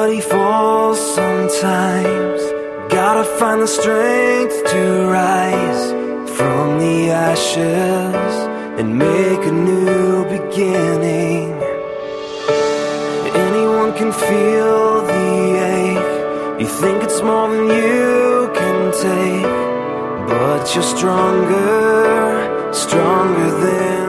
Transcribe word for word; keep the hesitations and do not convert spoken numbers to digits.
Everybody falls sometimes. Gotta find the strength to rise from the ashes and make a new beginning. Anyone can feel the ache. You think it's more than you can take, but you're stronger, stronger than